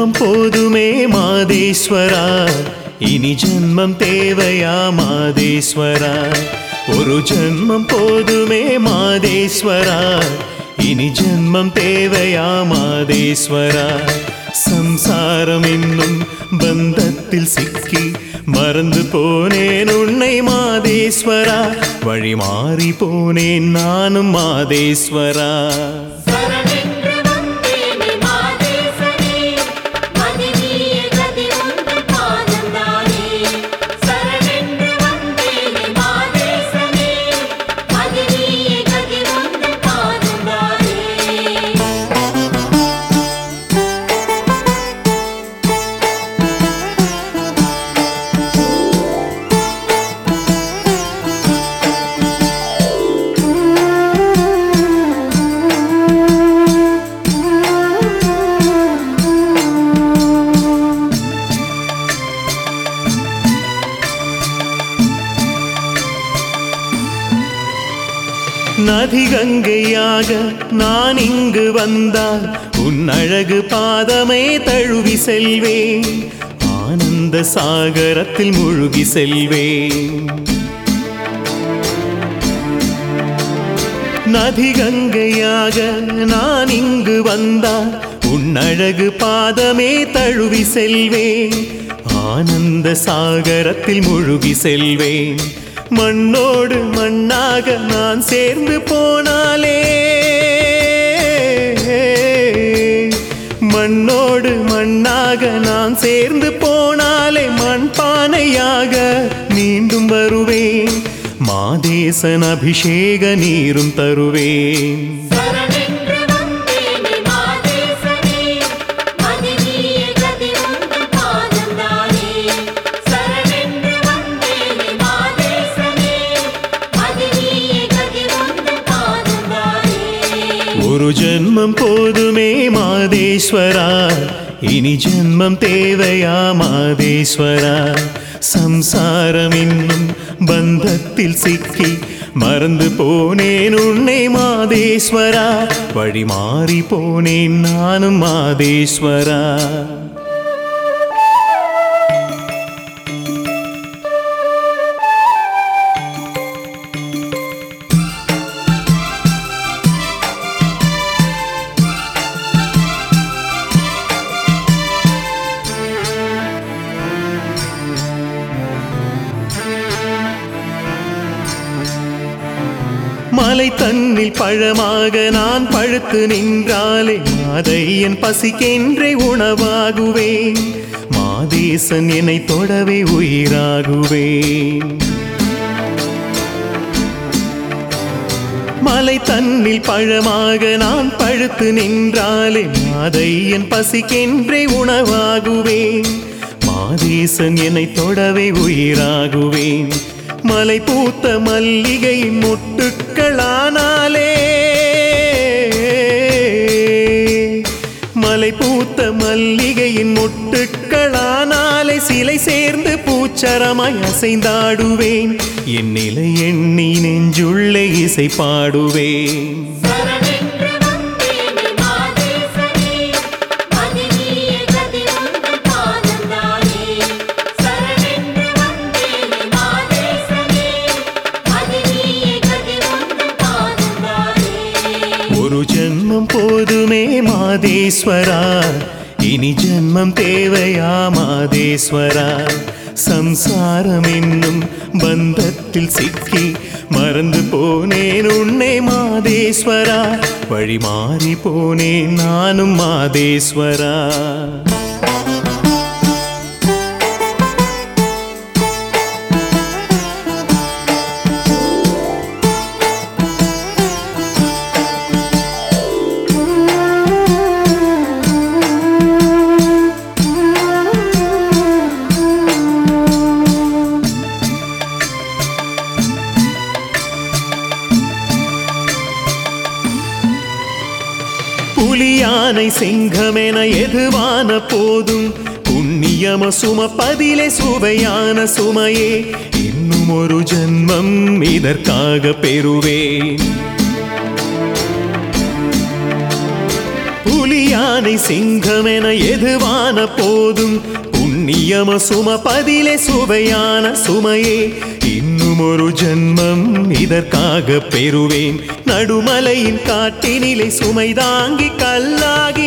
ஜன்மம் போதுமே மாதேஸ்வரா, இனி ஜன்மம் தேவையா மாதேஸ்வரா. ஒரு ஜன்மம் போதுமே மாதேஸ்வரா, இனி ஜன்மம் தேவையா மாதேஸ்வரா. சம்சாரம் என்னும் பந்தத்தில் சிக்கி மறந்து போனேன் உன்னை மாதேஸ்வரா. வழி மாறி போனேன் நானும் மாதேஸ்வரா. நதி கங்கையாக நான் இங்கு வந்தால் உன் அழகு பாதமே தழுவி செல்வேன், ஆனந்த சாகரத்தில் முழுகி செல்வேன். நதி கங்கையாக நான் இங்கு வந்தால் உன் அழகு பாதமே தழுவி செல்வேன், ஆனந்த சாகரத்தில் முழுகி செல்வேன். மண்ணோடு மண்ணாக நான் சேர்ந்து போனாலே, மண்ணோடு மண்ணாக நான் சேர்ந்து போனாலே மண்பானையாக மீண்டும் வருவேன், மாதேசன் அபிஷேக நீரும் தருவேன். ஒரு ஜன்மம் போதுமே மாதேஸ்வரா, இனி ஜன்மம் தேவையா மாதேஸ்வரா. சம்சாரம் என்னும் பந்தத்தில் சிக்கி மறந்து போனேன் உன்னை மாதேஸ்வரா. வழி மாறி போனேன் நானும் மாதேஸ்வரா. மலை தன்னில் பழமாக நான் பழுத்து நின்றாலே மாதையன் பசிக்கென்றே உணவாகுவேன், மாதேசன் என்னை தொடவே உயிராகுவேன். மலை தன்னில் பழமாக நான் பழுத்து நின்றாலே மாதையன் பசிக்கென்றே உணவாகுவேன், மாதேசன் என்னை தொடவே உயிராகுவேன். மலை பூத்த மல்லிகை மொட்டுக்களானாலே, மலை பூத்த மல்லிகையின் மொட்டுக்களானாலே சிலை சேர்ந்து பூச்சரமாய் அசைந்தாடுவேன், என் நிலை எண்ணி நெஞ்சுள்ளே இசை பாடுவேன். ஒரு ஜன்மம் போதுமே மாதேஸ்வரா, இனி ஜன்மம் தேவையா மாதேஸ்வரா. சம்சாரம் என்னும் பந்தத்தில் சிக்கி மறந்து போனேன் உன்னை மாதேஸ்வரா. வழி மாறி போனேன் நானும் மாதேஸ்வரா. புலியானை சிங்கமென எதுவான போதும் புண்ணியம சுமப்பதிலே சுவையான சுமையே, இன்னும் ஒரு ஜன்மம் இதற்காக பெறுவேன். புலியா யானை சிங்கமென எதுவான போதும் புண்ணியம சுமப்பதிலே சுவையான சுமையே இன்னும் ஒரு ஜென்மம் இதற்காக பெறுவேன் நடுமலையின் காட்டினிலே சுமை தாங்கி கல்லாகி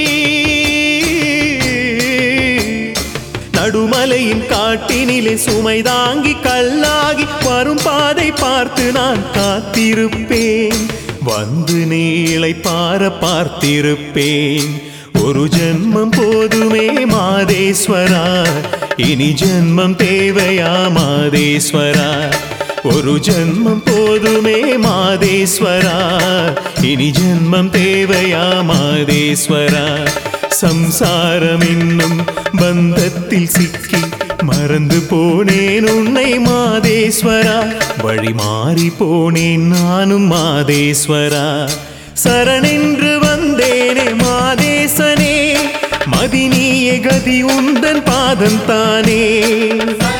நடுமலையின் காட்டினிலே சுமை தாங்கி கல்லாகி வரும் பாதை பார்த்து நான் காத்திருப்பேன் வந்து நீளை பார பார்த்திருப்பேன் ஒரு ஜென்மம் போதுமே மாதேஸ்வரா இனி ஜென்மம் தேவையா மாதேஸ்வரா ஒரு ஜென்மம் போதுமே மாதேஸ்வரா இனி ஜென்மம் தேவையா மாதேஸ்வரா சம்சாரம் என்னும் பந்தத்தில் சிக்கி மறந்து போனேன் உன்னை மாதேஸ்வரா வழி மாறி போனேன் நானும் மாதேஸ்வரா சரணென்று வந்தேனே மாதேசனே மதினியே கதி உந்தன் பாதம் தானே